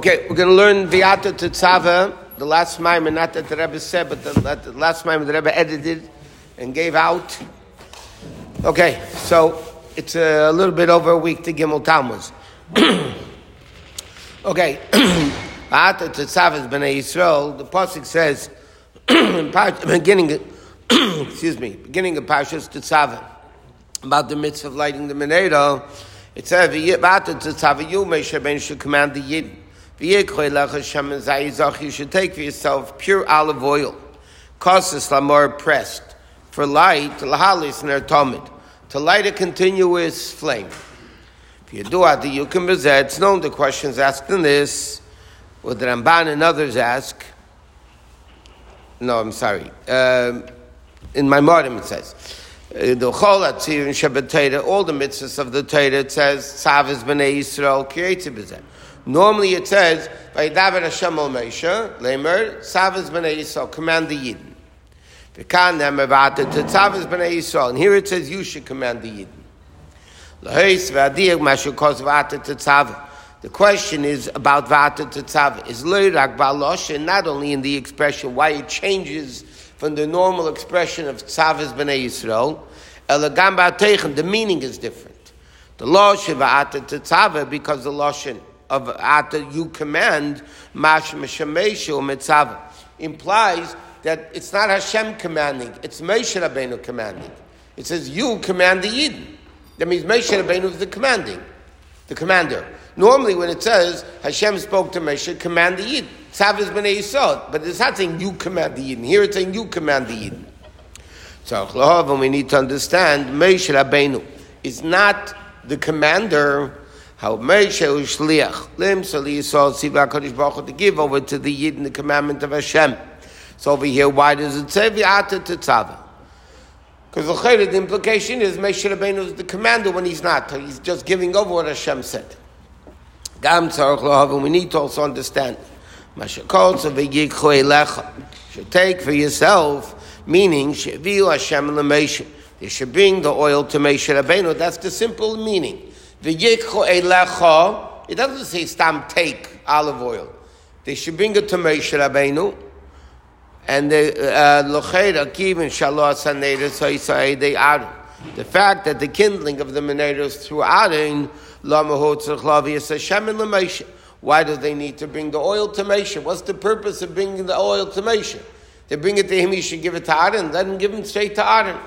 Okay, we're going to learn V'ata Tetzava, the last Maimon, not that the Rebbe said, but the last Maimon the Rebbe edited and gave out. Okay, so it's a little bit over a week to Gimel Tammuz. Okay, V'ata Tetzava is Bnei Yisrael. The pasuk says, beginning of Parshas Tetzava, about the mitzvah of lighting the menorah. It says, V'ata Tetzava you, Moshe Rabbeinu should command the Yidden. You should take for yourself pure olive oil, kosas lamor pressed, for light, lahalis ner tomid, to light a continuous flame. If you do it, you can bezet. It's known the questions asked in this, what the Ramban and others ask. No, I'm sorry. In my Maimorim it says, the Chol Atzir and Shabbat Torah, all the mitzvahs of the Torah, it says, Tzavas B'nei Yisrael, Kiretzi B'zeh. Normally it says, Vayidaber Hashem al Moshe, Leimer, Tzavas B'nei Yisrael, command the Yidden. V'kan ne'emer v'ata Tzavas B'nei Yisrael, and here it says, you should command the Yidden. L'heis v'adir mashu kos v'ata Tetzava. The question is about v'ata Tetzava. Is lo'rak ba'loshen, not only in the expression, why it changes from the normal expression of Tzavas B'nei Yisrael, elagam ba'teichen, the meaning is different. The loshen v'ata Tetzava, because the loshen of Ata you command, mash meshameshu mitzvah, implies that it's not Hashem commanding, it's Moshe Rabbeinu commanding. It says you command the Yidden. That means Moshe Rabbeinu is the commander. Normally when it says Hashem spoke to Moshe, command the Yidden, Tzavas B'nei Yisrael, but it's not saying you command the Yidden. Here it's saying you command the Yidden. So we need to understand Moshe Rabbeinu is not the commander. How Moshe is shliach lim sali yisrael tziva HaKadosh Baruch Hu to give over to the Yid in the commandment of Hashem. So over here, why does it say v'ata tetzava? Because the implication is Moshe Rabbeinu is the commander when he's not. He's just giving over what Hashem said. Gam tzarich lohav, we need to also understand. Mashakol tzavayikchu elecha. Should take for yourself, meaning sheviu Hashem l'Moshe. They should bring the oil to Moshe Rabbeinu. That's the simple meaning. It doesn't say stam take olive oil. They should bring it to Moshe Rabbeinu, and the fact that the kindling of the menorahs through Aaron, why do they need to bring the oil to Moshe? What's the purpose of bringing the oil to Moshe? They bring it to him, he should give it to Aaron. Let him give it straight to Aaron.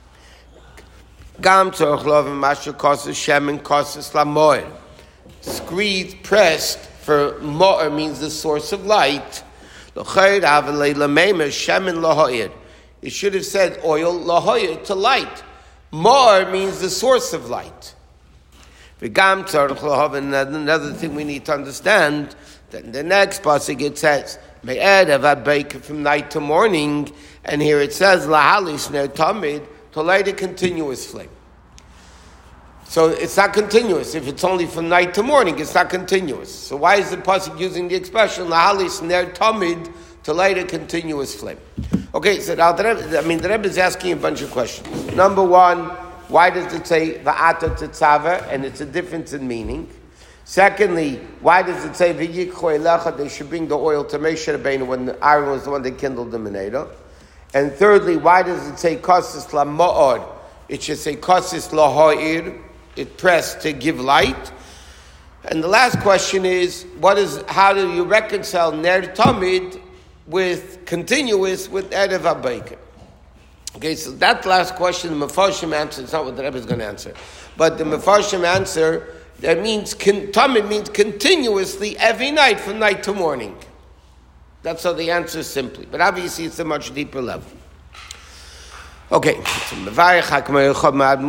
Gam tzorach lovim mashu kosses shemen kosses lamoir. Squeezed, pressed for mo'er means the source of light. L'chayr avalei lameimer shemen lahoir. It should have said oil lahoir, to light. Mo'er means the source of light. V'gam tzorach lovim. Another thing we need to understand that in the next pasuk it says me'ed avad bake from night to morning, and here it says lahalis ner tamid, to light a continuous flame. So it's not continuous. If it's only from night to morning, it's not continuous. So why is the pasuk using the expression lahalis ner tamid, to light a continuous flame? Okay, so now the Rebbe is asking a bunch of questions. Number one, why does it say va'ata tetzava, and it's a difference in meaning? Secondly, why does it say v'yikchu elecha, they should bring the oil to Moshe Rabbeinu when Aaron was the one that kindled the menorah? And thirdly, why does it say kosis lamo'od? It should say kosis lahoir, it pressed to give light. And the last question is, how do you reconcile ner tamid with continuous with erev habayker? Okay, so that last question, the Mefarshim answer, it's not what the Rebbe is going to answer. But the Mefarshim answer, that means, tamid means continuously every night from night to morning. That's how the answer is simply. But obviously it's a much deeper level. Okay. Like we learned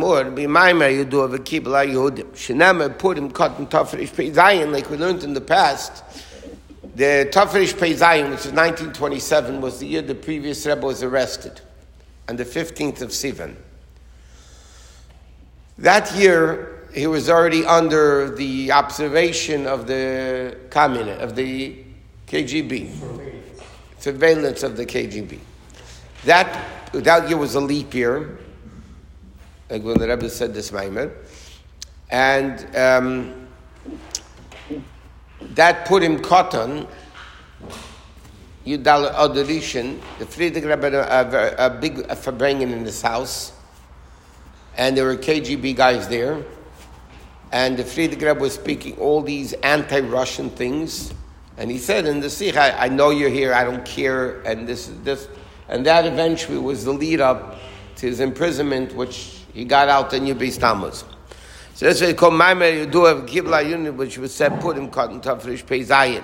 in the past, the Tafresh Pei Zayin, which is 1927, was the year the previous Rebbe was arrested, on the 15th of Sivan. That year, he was already under the observation of the KGB, surveillance of the KGB. That year was a leap year, like when the Rebbe said this Maimon, and that put him cotton. Yudal Odorishan, the Friedrich Rebbe had a big Farbrengen in his house, and there were KGB guys there, and the Friedrich Rebbe was speaking all these anti-Russian things, and he said in the Sikh, I know you're here, I don't care, and this, and that eventually was the lead up to his imprisonment, which he got out in Yubis Tammuz. So that's what they call Maimer Yeduah Kibla Unit, which was said, put him cotton tafresh pei zayin.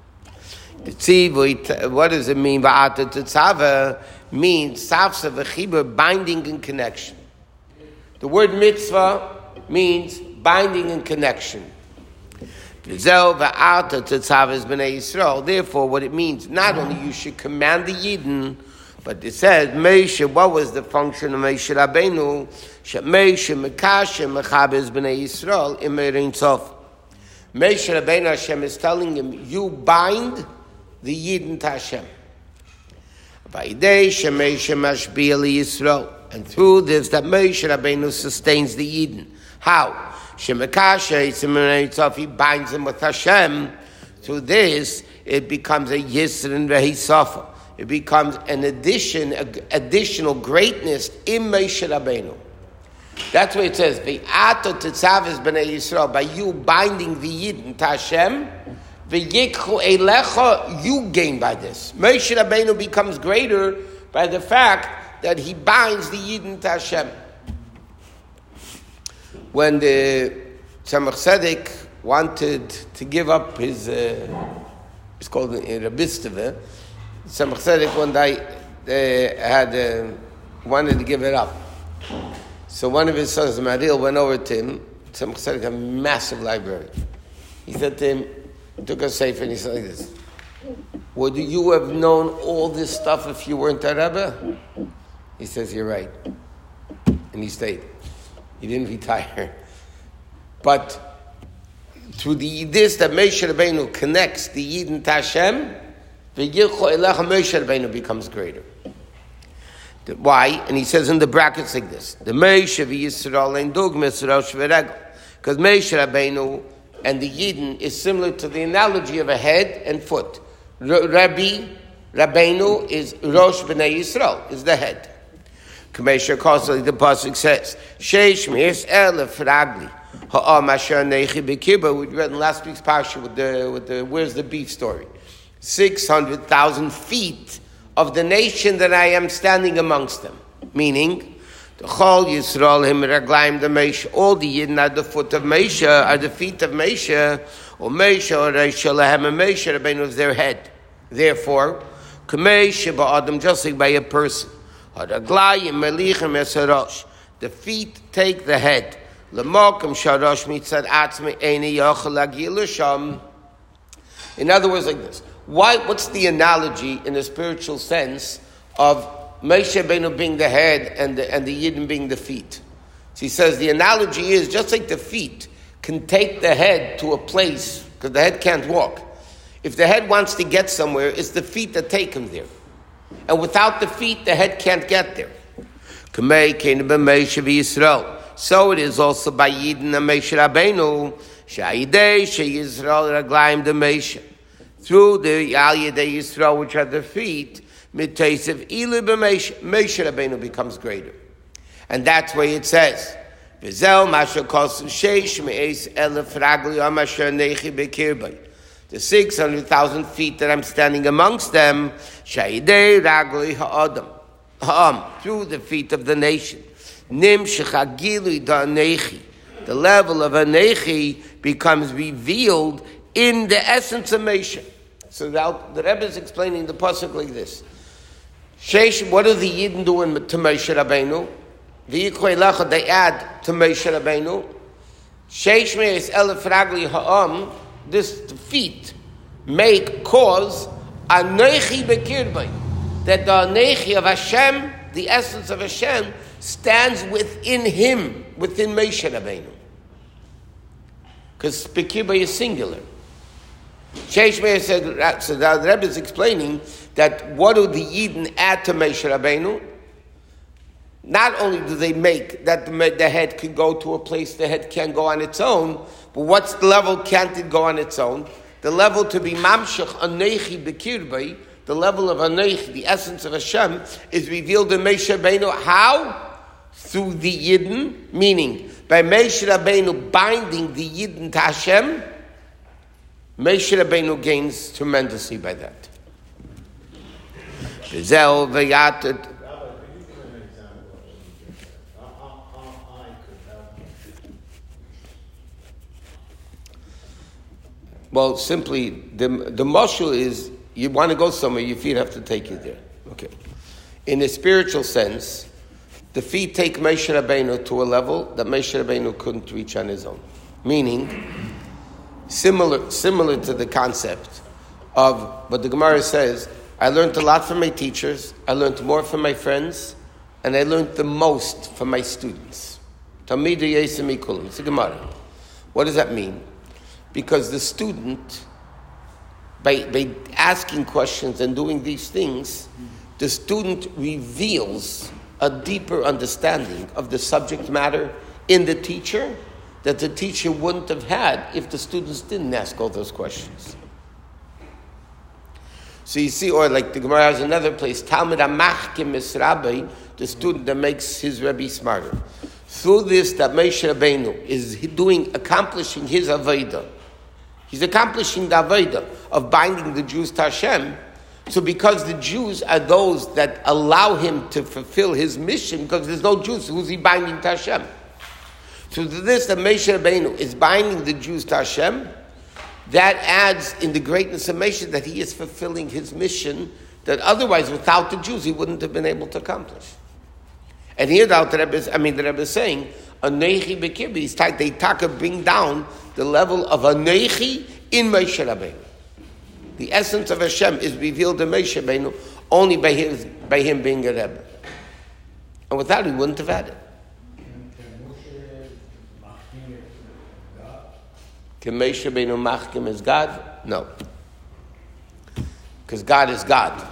What does it mean? Ba'ata tetzava means savsa v'chibur, binding and connection. The word mitzvah means binding and connection. V'zel v'ata tetzava is b'nei Yisrael. Therefore, what it means, not only you should command the Yidden, but it says, Moshe, what was the function of Moshe Rabbeinu? Moshe mekashe mechabes b'nei Yisrael imerin sof. Moshe Rabbeinu, Hashem is telling him, you bind the Yidden to Hashem. And through this, that Moshe Rabbeinu sustains the Yidden. How? He binds them with Hashem. Through this, it becomes a Yisrin Vehisafa. It becomes an additional greatness in Moshe Rabbeinu. That's what it says. Ve'ato tetzaves b'nei Yisrael, by you binding the Yidden to Hashem, ve'yikchu eilecha, you gain by this. Moshe Rabbeinu becomes greater by the fact that he binds the Yidden to Hashem. When the Tzemach Tzedek wanted to give up his, it's called Rabisteve, Tzemach Tzedek one day wanted to give it up. So one of his sons, Maril, went over to him. Tzemach Tzedek had a massive library. He said to him, he took a sefer and he said like this, would you have known all this stuff if you weren't a Rebbe? He says, you're right. And he stayed. He didn't retire. But through this that Moshe Rabbeinu connects the Yidden to Hashem, Moshe Rabbeinu becomes greater. Why? And he says in the brackets like this: the Moshe v'Yisrael and Dugmas Rosh v'Regel, because Moshe Rabbeinu and the Yidden is similar to the analogy of a head and foot. Rabbeinu is Rosh B'nai Yisrael, is the head. Kamesha Kosel, the pasuk says, Sheish Meis Elef Ragli Ha'am Asher Nechi B'Kibbur. We read in last week's parsha with the where's the beef story? 600,000 feet of the nation that I am standing amongst them. Meaning, the Chol Yisrael Him Raglaim the Moshe. All the Yidden are the foot of Moshe, are the feet of Moshe, or Moshe or Reish Lahem, and Moshe Rabbeinu is their head. Therefore, Kamesha Ba'adam, just like by a person. The feet take the head. In other words, like this. What's the analogy in a spiritual sense of Moshe Rabbeinu being the head and the Yidden being the feet? So he says the analogy is just like the feet can take the head to a place, because the head can't walk. If the head wants to get somewhere, it's the feet that take him there. And without the feet, the head can't get there. So it is also by Yidden and Moshe Rabbeinu, through the Al Yedei Yisrael, which are the feet, Moshe Rabbeinu becomes greater. And that's why it says, the 600,000 feet that I'm standing amongst them, through the feet of the nation. The level of Anechi becomes revealed in the essence of Moshe. So now the Rebbe is explaining the pasuk like this. What do the Yidden do to Moshe Rabbeinu? They add to Moshe Rabbeinu. This feet cause Anechi Bekirbay, that the Anechi of Hashem, the essence of Hashem, stands within him, within Moshe Rabbeinu. Because Bekirbay is singular. Sheish Meir said, so the Rebbe is explaining that what do the Yidden add to Moshe Rabbeinu? Not only do they make that the head can go to a place the head can't go on its own, but what's the level can't it go on its own? the level to be mamshech anechi bekirbai, the level of anechi, the essence of Hashem, is revealed in Moshe Rabbeinu. How? Through the Yidden, meaning by Moshe Rabbeinu binding the Yidden to Hashem, Moshe Rabbeinu gains tremendously by that. Well, simply, the mashal is, you want to go somewhere, your feet have to take you there. Okay. In a spiritual sense, the feet take Moshe Rabbeinu to a level that Moshe Rabbeinu couldn't reach on his own. Meaning, similar to the concept of what the Gemara says, I learned a lot from my teachers, I learned more from my friends, and I learned the most from my students. Talmidei Yosem Mikulim. It's a Gemara. What does that mean? Because the student, by asking questions and doing these things, the student reveals a deeper understanding of the subject matter in the teacher that the teacher wouldn't have had if the students didn't ask all those questions. So you see, or like the Gemara has another place, Talmid HaMachkim Es Rabbi, the student that makes his Rebbe smarter. Through this, that Moshe Rabbeinu is accomplishing his Avodah. He's accomplishing the Avodah of binding the Jews to Hashem. So because the Jews are those that allow him to fulfill his mission, because there's no Jews, who's he binding to Hashem? So to this, that Moshe Rabbeinu is binding the Jews to Hashem, that adds in the greatness of Moshe that he is fulfilling his mission that otherwise, without the Jews, he wouldn't have been able to accomplish. And here the Rebbe is saying, Anechi Bekirbi, they taka bring down the level of Anechi in Moshe Rabbeinu. The essence of Hashem is revealed in Moshe Rabbeinu only by him being a Rebbe. And without it, he wouldn't have had it. Can Moshe Rabbeinu machkim as God? No. Because God is God.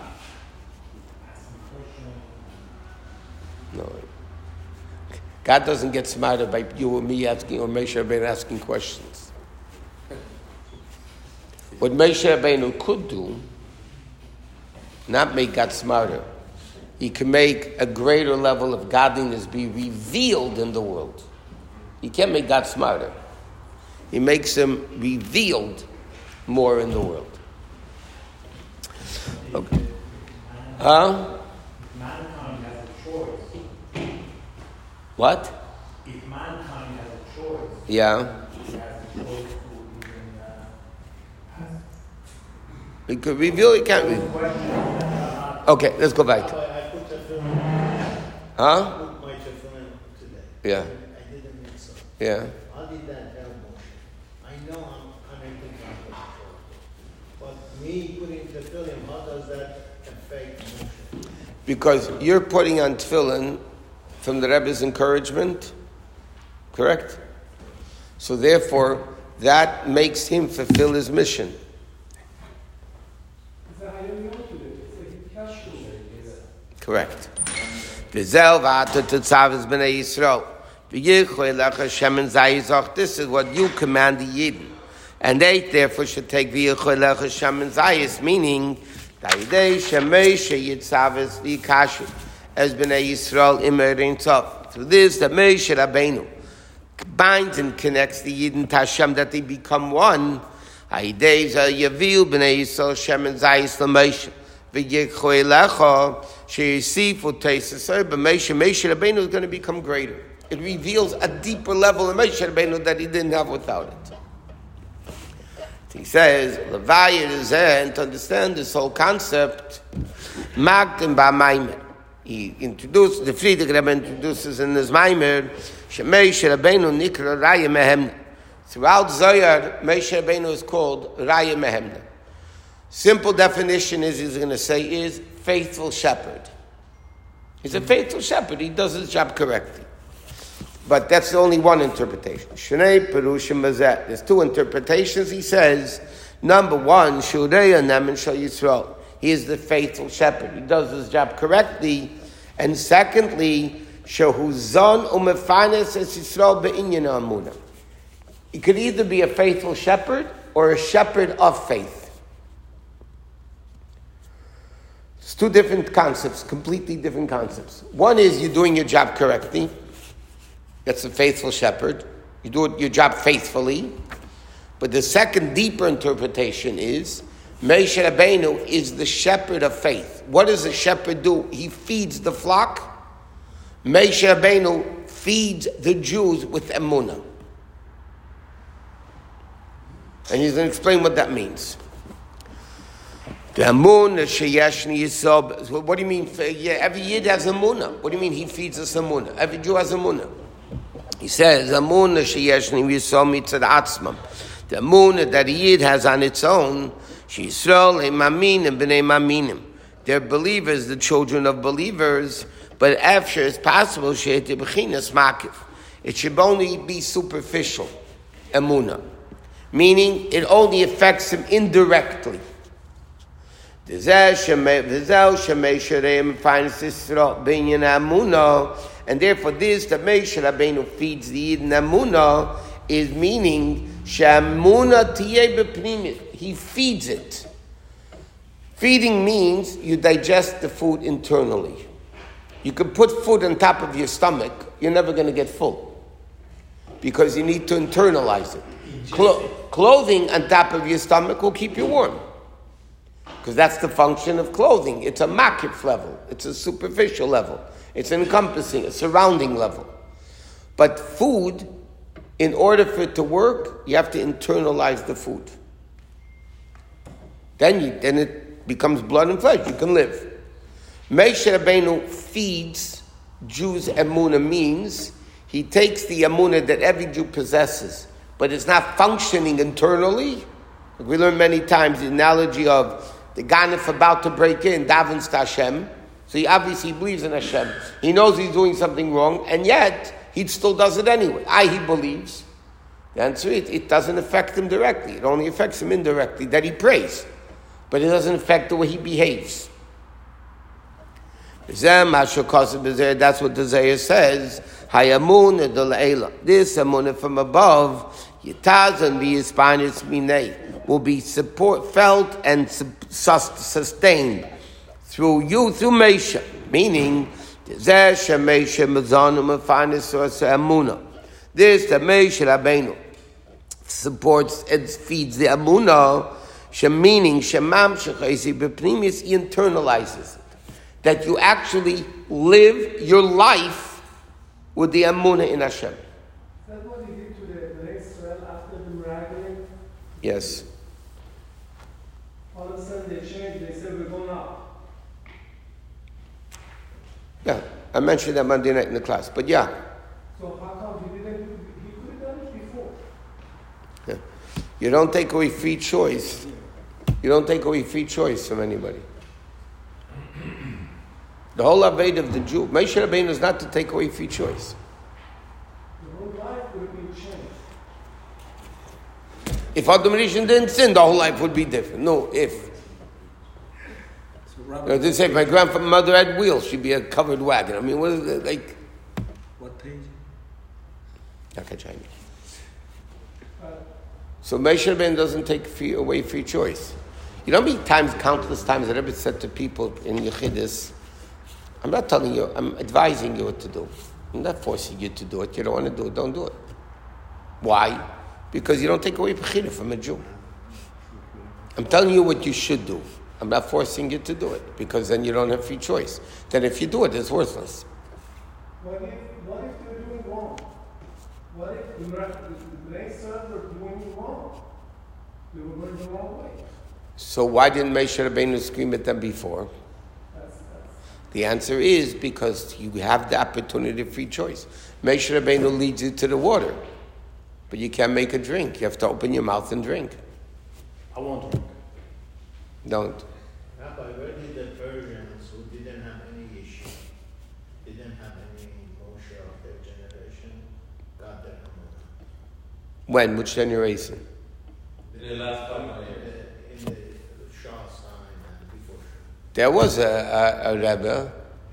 No. God doesn't get smarter by you or me asking, or Moshe Rabbeinu asking questions. What Moshe Rabbeinu could do, not make God smarter, he can make a greater level of godliness be revealed in the world. He can't make God smarter. He makes him revealed more in the world. Okay. Mankind has a choice. What? If mankind has a choice, Yeah. he has a choice to even ask. He could reveal, he can't reveal. Okay, let's go back. I put the film. Huh? I put my film today. Yeah. I didn't mix up. Yeah. How did that help Moshe? I know I'm connected to the but me putting the film, how does that affect Moshe? Because you're putting on tefillin from the Rebbe's encouragement, correct? So therefore, that makes him fulfill his mission. Correct. This is what you command the Yidden. And they therefore should take Zayis, meaning as Bnei Yisrael Imerin Tov. Through this, the Moshe Rabbeinu binds and connects the Yidden to Hashem, that they become one. Moshe Rabbeinu is going to become greater. It reveals a deeper level of Moshe Rabbeinu that he didn't have without it. He says, and to understand this whole concept, Magdim Ba'Maimer. He introduced, the Friedrich Rebbe introduces in his Maimer, Moshe Rabbeinu Nikra Raya Mehemna. Throughout Zohar, Moshe Rabbeinu is called Raya Mehemna. Simple definition he's going to say is faithful shepherd. He's a faithful shepherd. He does his job correctly. But that's only one interpretation. Shnei Perushim Bazet. There's two interpretations. He says, number one, Shureya Nemen Shal Yisrael. He is the faithful shepherd. He does his job correctly. And secondly, Shehuzon Umefanes Es Yisrael Be'inyan Amuna. He could either be a faithful shepherd or a shepherd of faith. It's two different concepts, completely different concepts. One is you're doing your job correctly. That's a faithful shepherd. You do your job faithfully. But the second, deeper interpretation is Moshe Rabbeinu is the shepherd of faith. What does a shepherd do? He feeds the flock. Moshe Rabbeinu feeds the Jews with emunah. And he's going to explain what that means. The emunah sheyeshni yisod. What do you mean? Every Yid has emunah. What do you mean he feeds us emunah? Every Jew has emunah. He says, emunah sheyeshni yisod mitzad atzmam. The emunah that a Yid has on its own, Yisrael emaminim b'nei maminim. They're believers, the children of believers, but after it's possible, she'ete b'chinas makif. It should only be superficial, emunah. Meaning, it only affects him indirectly. And therefore this, that Moshe Rabbeinu feeds the Yid in emunah, is meaning, he feeds it. Feeding means you digest the food internally. You can put food on top of your stomach, you're never going to get full. Because you need to internalize it. Clothing on top of your stomach will keep you warm. Because that's the function of clothing. It's a makif level. It's a superficial level. It's encompassing, a surrounding level. But food, in order for it to work, you have to internalize the food. Then it becomes blood and flesh. You can live. Moshe Rabbeinu feeds Jews emunah means he takes the emunah that every Jew possesses, but it's not functioning internally. We learned many times the analogy of the ganef about to break in, davens to Hashem. So he obviously believes in Hashem. He knows he's doing something wrong, and yet he still does it anyway. He believes. The answer is, it doesn't affect him directly. It only affects him indirectly, that he prays. But it doesn't affect the way he behaves. That's what the Zohar says. This emunah from above, will be felt and sustained through you, through Moshe. Meaning, this, the Moshe Rabbeinu supports and feeds the emunah, meaning, he internalizes it. That you actually live your life with the emunah in Hashem. Is that what he did to the Israel after the miracle? Yes. All of a sudden they changed, they said we're going up. Yeah, I mentioned that Monday night in the class, but yeah. So how come he could have done it before? Yeah. You don't take away free choice. You don't take away free choice from anybody. The whole aved of the Jew, Moshe Rabbeinu is not to take away free choice. The whole life would be changed. If Adam Rishon didn't sin, the whole life would be different. No, if. They say, if my grandmother had wheels, she'd be a covered wagon. I mean, what is it like? What page? So Moshe Rabbeinu doesn't take away free choice. You know how many times, countless times, that Rebbe said to people in Yechidus, I'm not telling you, I'm advising you what to do. I'm not forcing you to do it. You don't want to do it, don't do it. Why? Because you don't take away Bechira from a Jew. I'm telling you what you should do. I'm not forcing you to do it, because then you don't have free choice. Then if you do it, it's worthless. What if they're doing wrong? What if the Israel were doing wrong? They were going the wrong way. So why didn't Moshe Rabbeinu scream at them before? The answer is because you have the opportunity of free choice. Moshe Rabbeinu leads you to the water, but you can't make a drink. You have to open your mouth and drink. I won't drink. Don't. Rabbi, where did the Persians who didn't have any issue, didn't have any Moshe of their generation, got their emunah? When? Which generation? In the last 5 years. In the Shah's time and before Shah. There was a Rebbe.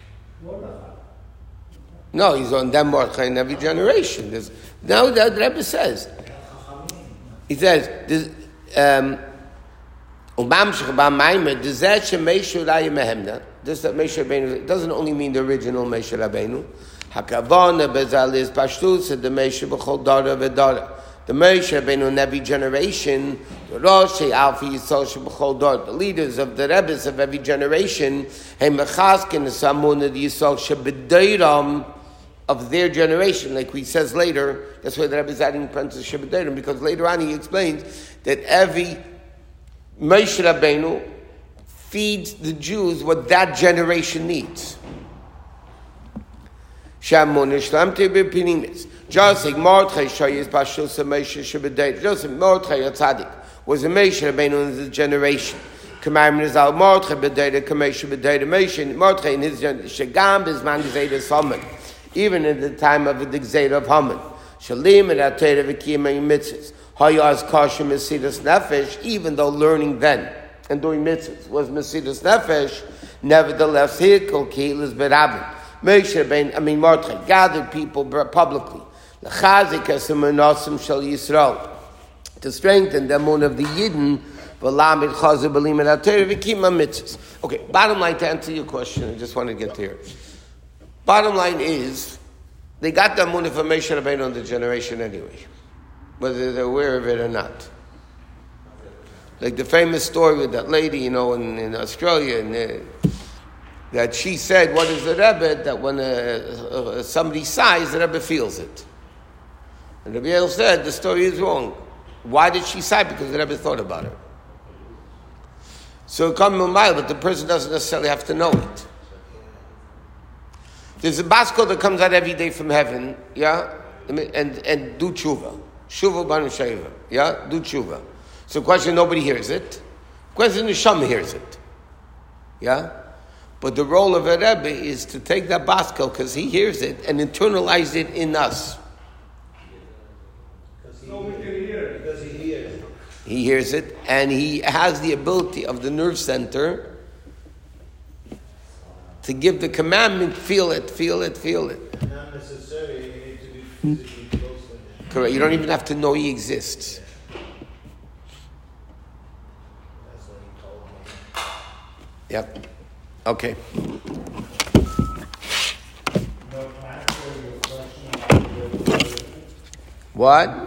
No, he's on Denmark in every generation. No, the Rebbe says. He says, This that Moshe Rabbeinu doesn't only mean the original Moshe Rabbeinu. Hakavana bezal is pashtus the Moshe b'chol dara v'dara. The Moshe Rabbeinu in every generation, the Roshei Alpha Yisrael sheb'chol dara, the leaders of the Rebbes of every generation, hey mechaskin samun the Yisrael sheb'deiram of their generation, like he says later. That's why the Rebbe is adding parentheses sheb'deiram, because later on he explains that every Moshe Rabbeinu feeds the Jews what that generation needs. Just like Mordechai Shayis Bashus Moshe Shebedei. Just like Mordechai Tzaddik was a Moshe Rabbeinu in his generation. K'mayim Nizal Mordechai Bedei K'moshe Bedei Moshe Mordechai in his generation. Shagam Bizman Gzeira Haman, even in the time of the Gzeira of Haman. Shalim and Atayra V'Kiyim Mitzvahs. Hayaz Kashim Mesidas Nefesh, even though learning then and doing mitzvahs was Mesidas Nefesh, nevertheless Hikol Keilas Berabim. Mordechai gathered people publicly to strengthen the emunah of the Yidden. Okay, bottom line, to answer your question, I just want to get there. Bottom line is, they got the emunah from Moshe Rabbeinu on the generation anyway, whether they're aware of it or not. Like the famous story with that lady, in Australia, and that she said, what is the Rebbe? That when somebody sighs, the Rebbe feels it. And the Rebbe said, the story is wrong. Why did she sigh? Because the Rebbe thought about it. So it comes a mile, but the person doesn't necessarily have to know it. There's a baskel that comes out every day from heaven, yeah? And do tshuva. Tshuva banu shayva, yeah? Do tshuva. So the question, nobody hears it. The question, the Neshama hears it. Yeah? But the role of a Rebbe is to take that baskel, because he hears it, and internalize it in us. So we can hear it. Because he hears it. He hears it, and he has the ability of the nerve center to give the commandment, feel it, feel it, feel it. Not necessarily, you need to be physically close to him. Correct. You don't even have to know he exists. That's what he told me. Yep. Okay. What?